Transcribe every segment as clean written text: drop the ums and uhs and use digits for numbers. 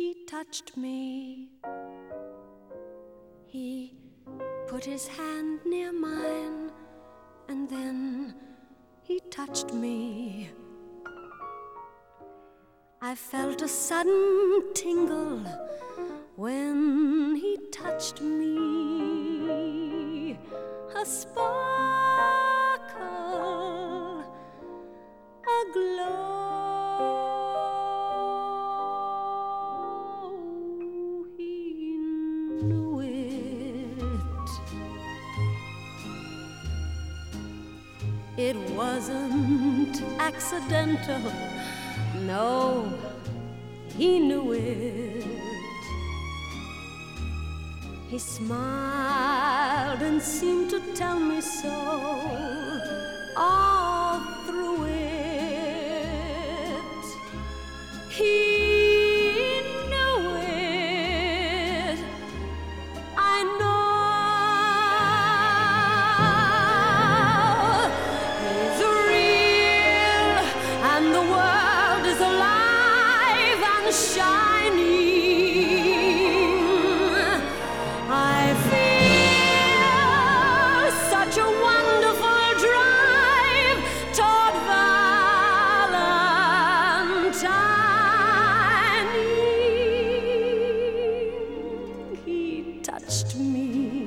He touched me. He put his hand near mine, and then he touched me. I felt a sudden tingle when he touched me. A sparkle, a glow. He knew it. It wasn't accidental. No, he knew it. He smiled and seemed to tell me so all through it. He knew it. I know he's real, and the world is alive and shining. I feel such a wonderful drive toward Valentine. He touched me.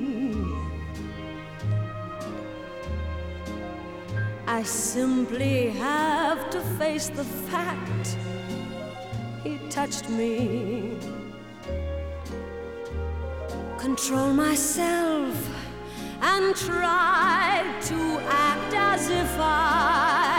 I simply have to face the fact he touched me. Control myself and try to act as if I